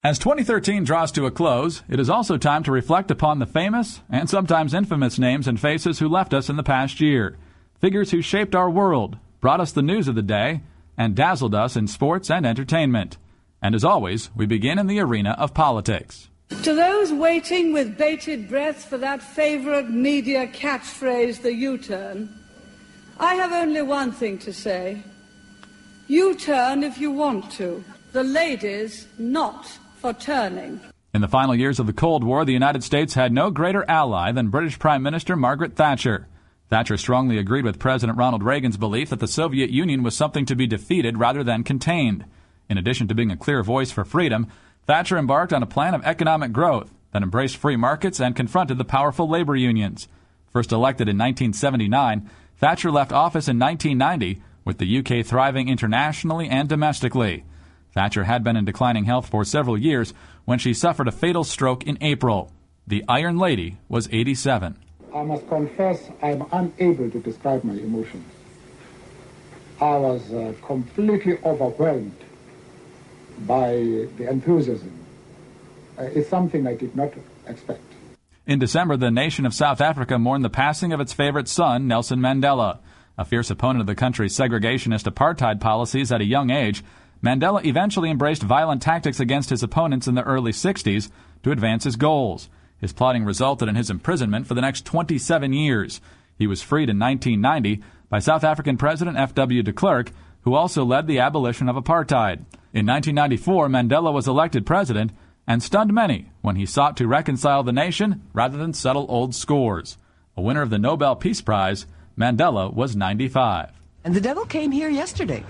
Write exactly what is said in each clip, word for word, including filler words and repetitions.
As twenty thirteen draws to a close, it is also time to reflect upon the famous and sometimes infamous names and faces who left us in the past year. Figures who shaped our world, brought us the news of the day, and dazzled us in sports and entertainment. And as always, we begin in the arena of politics. To those waiting with bated breath for that favorite media catchphrase, the U-turn, I have only one thing to say. U-turn if you want to. The ladies, not for turning. In the final years of the Cold War, the United States had no greater ally than British Prime Minister Margaret Thatcher. Thatcher strongly agreed with President Ronald Reagan's belief that the Soviet Union was something to be defeated rather than contained. In addition to being a clear voice for freedom, Thatcher embarked on a plan of economic growth that embraced free markets and confronted the powerful labor unions. First elected in nineteen seventy-nine, Thatcher left office in nineteen ninety, with the U K thriving internationally and domestically. Thatcher had been in declining health for several years when she suffered a fatal stroke in April. The Iron Lady was eighty-seven. I must confess I am unable to describe my emotions. I was uh, completely overwhelmed by the enthusiasm. Uh, it's something I did not expect. In December, the nation of South Africa mourned the passing of its favorite son, Nelson Mandela. A fierce opponent of the country's segregationist apartheid policies at a young age, Mandela eventually embraced violent tactics against his opponents in the early sixties to advance his goals. His plotting resulted in his imprisonment for the next twenty-seven years. He was freed in nineteen ninety by South African President F W de Klerk, who also led the abolition of apartheid. In nineteen ninety-four, Mandela was elected president and stunned many when he sought to reconcile the nation rather than settle old scores. A winner of the Nobel Peace Prize, Mandela was ninety-five. And the devil came here yesterday.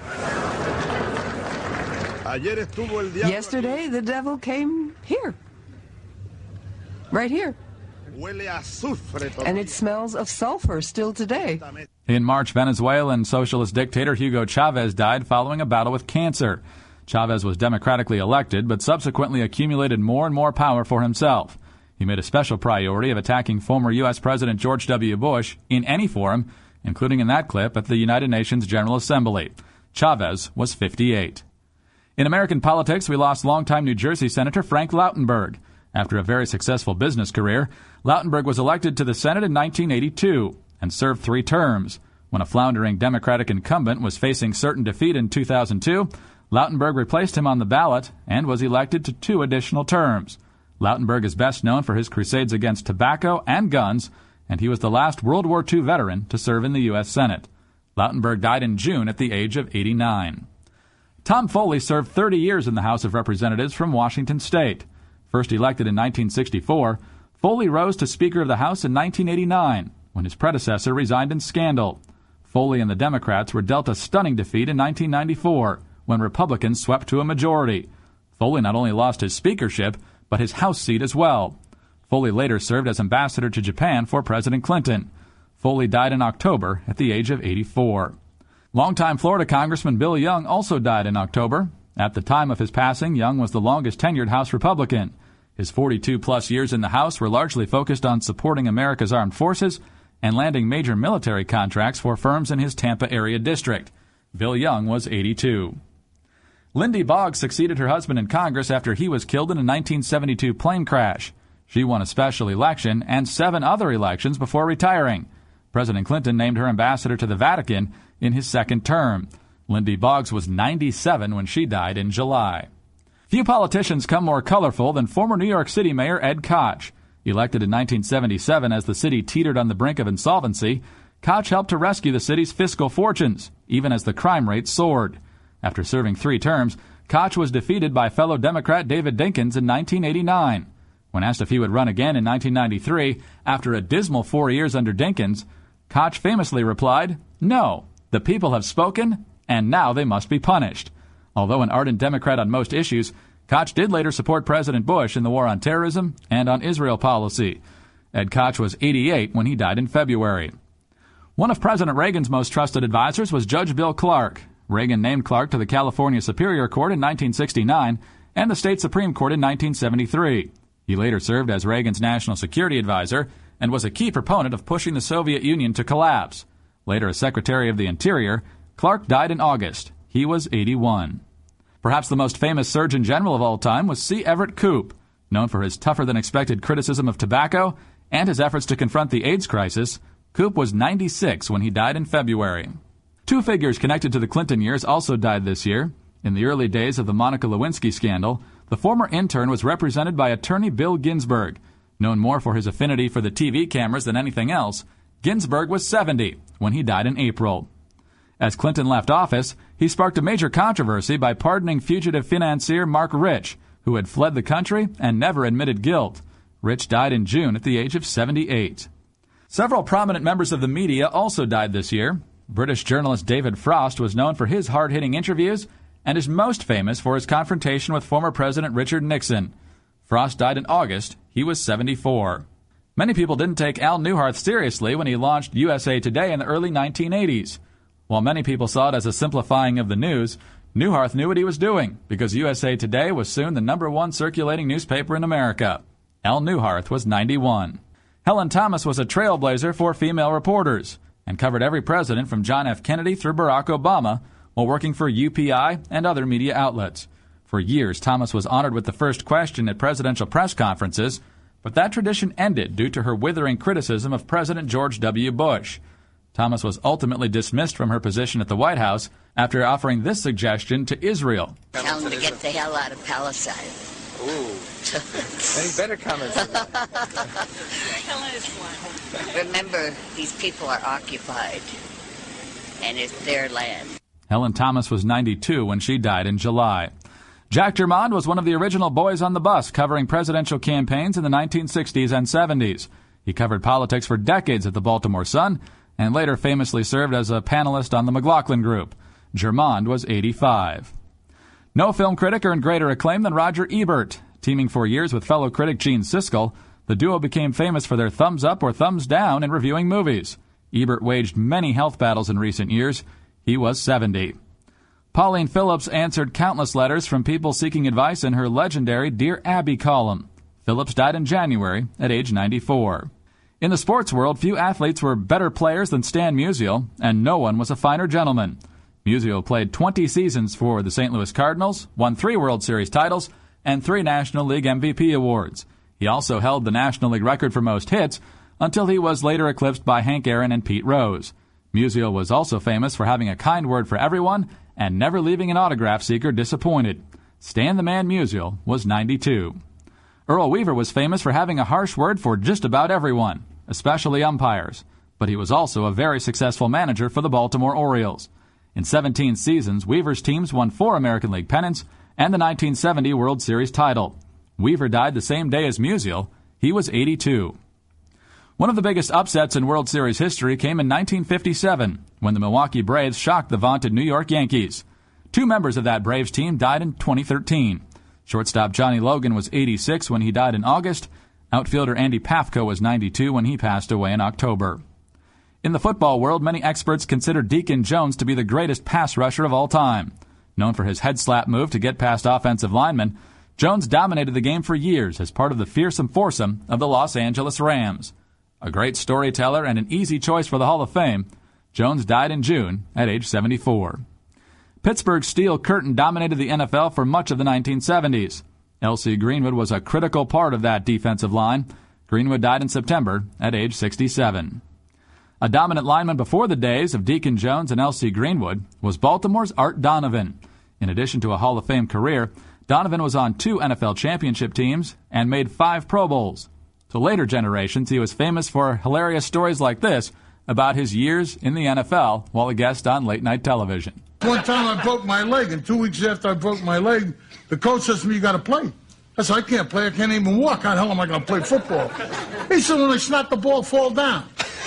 Yesterday, the devil came here. Right here. And it smells of sulfur still today. In March, Venezuelan socialist dictator Hugo Chavez died following a battle with cancer. Chavez was democratically elected, but subsequently accumulated more and more power for himself. He made a special priority of attacking former U S President George W. Bush in any forum, including in that clip at the United Nations General Assembly. Chavez was fifty-eight. In American politics, we lost longtime New Jersey Senator Frank Lautenberg. After a very successful business career, Lautenberg was elected to the Senate in nineteen eighty-two and served three terms. When a floundering Democratic incumbent was facing certain defeat in two thousand two, Lautenberg replaced him on the ballot and was elected to two additional terms. Lautenberg is best known for his crusades against tobacco and guns, and he was the last World War Two veteran to serve in the U S Senate. Lautenberg died in June at the age of eighty-nine. Tom Foley served thirty years in the House of Representatives from Washington State. First elected in nineteen sixty-four, Foley rose to Speaker of the House in nineteen eighty-nine, when his predecessor resigned in scandal. Foley and the Democrats were dealt a stunning defeat in nineteen ninety-four, when Republicans swept to a majority. Foley not only lost his speakership, but his House seat as well. Foley later served as ambassador to Japan for President Clinton. Foley died in October at the age of eighty-four. Longtime Florida Congressman Bill Young also died in October. At the time of his passing, Young was the longest-tenured House Republican. His forty-two-plus years in the House were largely focused on supporting America's armed forces and landing major military contracts for firms in his Tampa area district. Bill Young was eighty-two. Lindy Boggs succeeded her husband in Congress after he was killed in a nineteen seventy-two plane crash. She won a special election and seven other elections before retiring. President Clinton named her ambassador to the Vatican in his second term. Lindy Boggs was ninety-seven when she died in July. Few politicians come more colorful than former New York City Mayor Ed Koch. Elected in nineteen seventy-seven as the city teetered on the brink of insolvency, Koch helped to rescue the city's fiscal fortunes, even as the crime rate soared. After serving three terms, Koch was defeated by fellow Democrat David Dinkins in nineteen eighty-nine. When asked if he would run again in nineteen ninety-three, after a dismal four years under Dinkins, Koch famously replied, "No, the people have spoken, and now they must be punished." Although an ardent Democrat on most issues, Koch did later support President Bush in the war on terrorism and on Israel policy. Ed Koch was eighty-eight when he died in February. One of President Reagan's most trusted advisors was Judge Bill Clark. Reagan named Clark to the California Superior Court in nineteen sixty-nine and the State Supreme Court in nineteen seventy-three. He later served as Reagan's national security advisor and was a key proponent of pushing the Soviet Union to collapse. Later as Secretary of the Interior, Clark died in August. He was eighty-one. Perhaps the most famous Surgeon General of all time was C. Everett Koop, known for his tougher-than-expected criticism of tobacco and his efforts to confront the AIDS crisis. Koop was ninety-six when he died in February. Two figures connected to the Clinton years also died this year. In the early days of the Monica Lewinsky scandal, the former intern was represented by attorney Bill Ginsburg. Known more for his affinity for the T V cameras than anything else, Ginsburg was seventy when he died in April. As Clinton left office, he sparked a major controversy by pardoning fugitive financier Mark Rich, who had fled the country and never admitted guilt. Rich died in June at the age of seventy-eight. Several prominent members of the media also died this year. British journalist David Frost was known for his hard-hitting interviews and is most famous for his confrontation with former President Richard Nixon. Frost died in August. He was seventy-four. Many people didn't take Al Newharth seriously when he launched U S A Today in the early nineteen eighties. While many people saw it as a simplifying of the news, Newharth knew what he was doing because U S A Today was soon the number one circulating newspaper in America. Al Newharth was ninety-one. Helen Thomas was a trailblazer for female reporters and covered every president from John F. Kennedy through Barack Obama while working for U P I and other media outlets. For years, Thomas was honored with the first question at presidential press conferences, but that tradition ended due to her withering criticism of President George W. Bush. Thomas was ultimately dismissed from her position at the White House after offering this suggestion to Israel. Tell them to get the hell out of Palestine. Ooh. Any better comments than that? Remember, these people are occupied, and it's their land. Helen Thomas was ninety-two when she died in July. Jack Germond was one of the original boys on the bus covering presidential campaigns in the nineteen sixties and seventies. He covered politics for decades at the Baltimore Sun and later famously served as a panelist on the McLaughlin Group. Germond was eighty-five. No film critic earned greater acclaim than Roger Ebert. Teaming for years with fellow critic Gene Siskel, the duo became famous for their thumbs up or thumbs down in reviewing movies. Ebert waged many health battles in recent years. He was seventy. Pauline Phillips answered countless letters from people seeking advice in her legendary Dear Abby column. Phillips died in January at age ninety-four. In the sports world, few athletes were better players than Stan Musial, and no one was a finer gentleman. Musial played twenty seasons for the Saint Louis Cardinals, won three World Series titles, and three National League M V P awards. He also held the National League record for most hits until he was later eclipsed by Hank Aaron and Pete Rose. Musial was also famous for having a kind word for everyone and never leaving an autograph seeker disappointed. Stan the Man Musial was ninety-two. Earl Weaver was famous for having a harsh word for just about everyone, especially umpires, but he was also a very successful manager for the Baltimore Orioles. In seventeen seasons, Weaver's teams won four American League pennants and the nineteen seventy World Series title. Weaver died the same day as Musial. He was eighty-two. One of the biggest upsets in World Series history came in nineteen fifty-seven, when the Milwaukee Braves shocked the vaunted New York Yankees. Two members of that Braves team died in twenty thirteen. Shortstop Johnny Logan was eighty-six when he died in August. Outfielder Andy Pafko was ninety-two when he passed away in October. In the football world, many experts consider Deacon Jones to be the greatest pass rusher of all time. Known for his head slap move to get past offensive linemen, Jones dominated the game for years as part of the fearsome foursome of the Los Angeles Rams. A great storyteller and an easy choice for the Hall of Fame, Jones died in June at age seventy-four. Pittsburgh's Steel Curtain dominated the N F L for much of the nineteen seventies. L C Greenwood was a critical part of that defensive line. Greenwood died in September at age sixty-seven. A dominant lineman before the days of Deacon Jones and L C Greenwood was Baltimore's Art Donovan. In addition to a Hall of Fame career, Donovan was on two N F L championship teams and made five Pro Bowls. To later generations, he was famous for hilarious stories like this about his years in the N F L while a guest on late-night television. One time I broke my leg, and two weeks after I broke my leg, the coach says to me, you got to play. I said, I can't play. I can't even walk. How the hell am I going to play football? He said, when I snap the ball, fall down.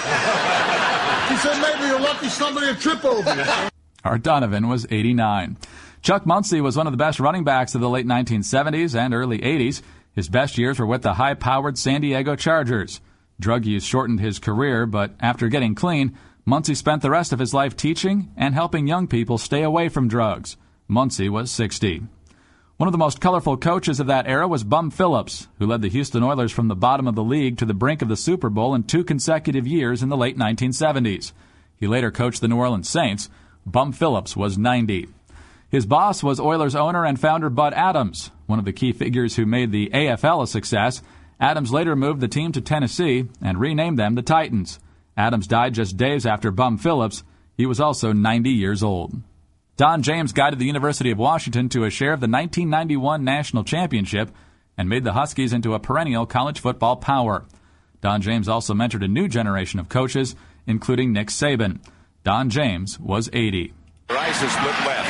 He said, maybe you're lucky somebody will trip over you. Art Donovan was eighty-nine. Chuck Muncie was one of the best running backs of the late nineteen seventies and early eighties. His best years were with the high-powered San Diego Chargers. Drug use shortened his career, but after getting clean, Muncie spent the rest of his life teaching and helping young people stay away from drugs. Muncie was sixty. One of the most colorful coaches of that era was Bum Phillips, who led the Houston Oilers from the bottom of the league to the brink of the Super Bowl in two consecutive years in the late nineteen seventies. He later coached the New Orleans Saints. Bum Phillips was ninety. His boss was Oilers owner and founder Bud Adams, one of the key figures who made the A F L a success. Adams later moved the team to Tennessee and renamed them the Titans. Adams died just days after Bum Phillips. He was also ninety years old. Don James guided the University of Washington to a share of the nineteen ninety-one national championship and made the Huskies into a perennial college football power. Don James also mentored a new generation of coaches, including Nick Saban. Don James was eighty. Rice is split left.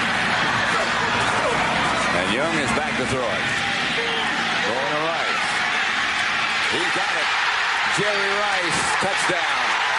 And Young is back to throw it. Going to Rice. He got it. Jerry Rice, touchdown.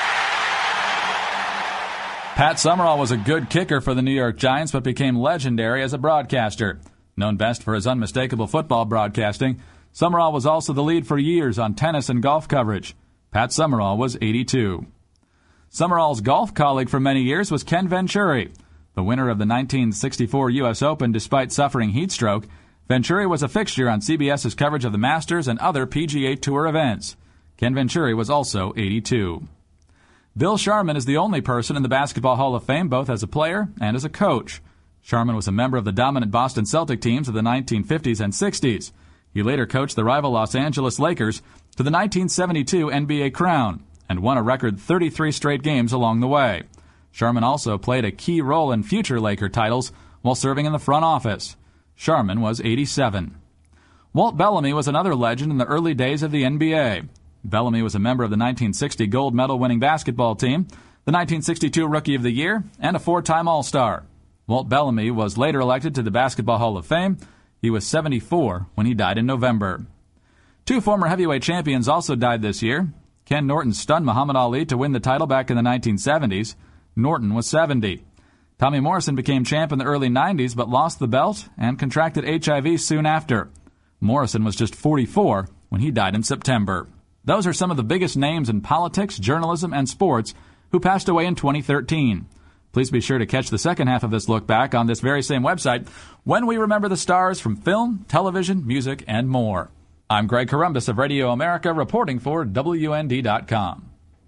Pat Summerall was a good kicker for the New York Giants, but became legendary as a broadcaster. Known best for his unmistakable football broadcasting, Summerall was also the lead for years on tennis and golf coverage. Pat Summerall was eighty-two. Summerall's golf colleague for many years was Ken Venturi. The winner of the nineteen sixty-four U S Open despite suffering heat stroke, Venturi was a fixture on CBS's coverage of the Masters and other P G A Tour events. Ken Venturi was also eighty-two. Bill Sharman is the only person in the Basketball Hall of Fame both as a player and as a coach. Sharman was a member of the dominant Boston Celtic teams of the nineteen fifties and sixties. He later coached the rival Los Angeles Lakers to the nineteen seventy-two N B A crown and won a record thirty-three straight games along the way. Sharman also played a key role in future Laker titles while serving in the front office. Sharman was eighty-seven. Walt Bellamy was another legend in the early days of the N B A. Bellamy was a member of the nineteen sixty gold medal-winning basketball team, the nineteen sixty-two Rookie of the Year, and a four-time All-Star. Walt Bellamy was later elected to the Basketball Hall of Fame. He was seventy-four when he died in November. Two former heavyweight champions also died this year. Ken Norton stunned Muhammad Ali to win the title back in the nineteen seventies. Norton was seventy. Tommy Morrison became champ in the early nineties but lost the belt and contracted H I V soon after. Morrison was just forty-four when he died in September. Those are some of the biggest names in politics, journalism, and sports who passed away in twenty thirteen. Please be sure to catch the second half of this look back on this very same website when we remember the stars from film, television, music, and more. I'm Greg Corombos of Radio America reporting for W N D dot com.